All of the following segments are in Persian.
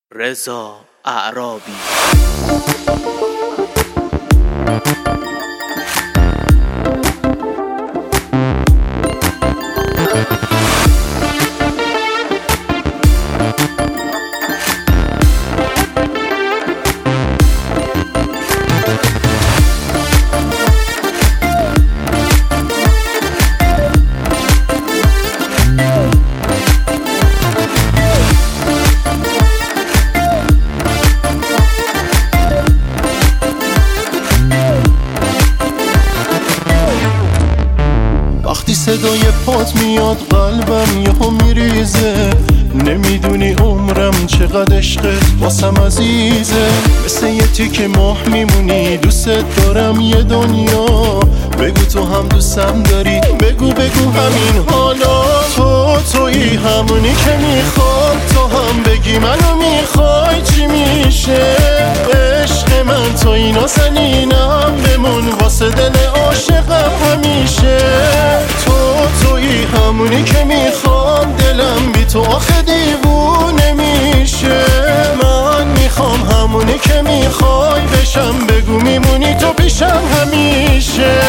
رضا اعرابی. وقتی صدای پات میاد قلبم یهو میریزه، نمیدونی عمرم چقدر عشقت واسم عزیزه. مثل یه تیکه ماه میمونی، دوست دارم یه دنیا. بگو تو هم دوستم داری، بگو همین حالا. تویی همونی که میخوام، تو هم بگی منو میخوای. چی میشه عشق من؟ تویی نازنینم، بمون واسه دل عاشقم همیشه. تویی همونی که میخوام، دلم بی تو آخه دیوونه میشه. من میخوام همونی که میخوای بشم، بگو میمونی تو پیشم همیشه.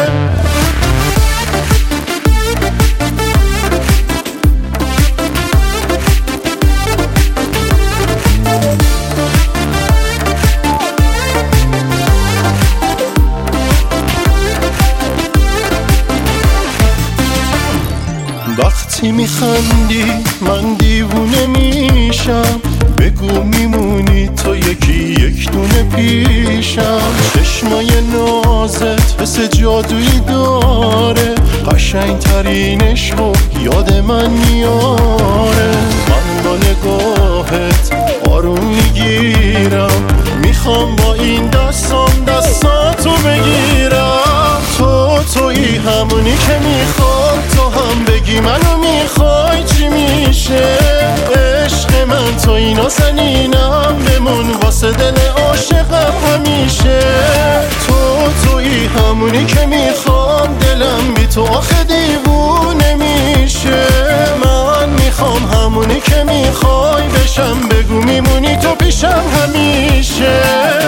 وقتی میخندی من دیوونه میشم، بگو میمونی تو یک دونه پیشم. چشمای نازت حس جادویی داره، قشنگ ترینش رو یاد من میاره. من با نگاهت آروم میگیرم، میخوام با این دستاتو بگیرم. تویی همونی که میخوام، تو هم بگی منو میخوای. چی میشه عشق من؟ تویی نازنینم، بمون واسه دل عاشقم همیشه. تویی همونی که میخوام، دلم بی تو آخه دیوونه میشه. من میخوام همونی که میخوای بشم، بگو میمونی تو پیشم همیشه.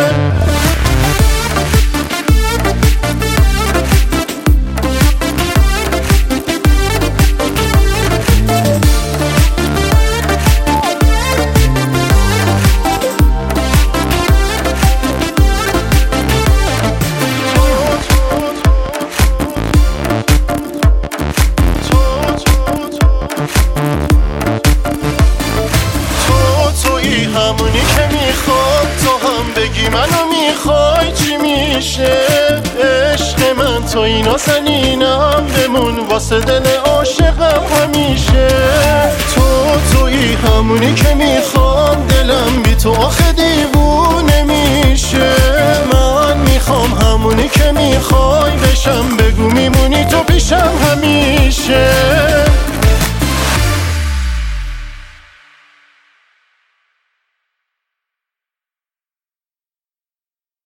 همونی که میخوام، تو هم بگی منو میخوای. چی میشه عشق من؟ تویی نازنینم، بمون واسه دل عاشقم همیشه. تویی همونی که میخوام، دلم بی تو آخه دیوونه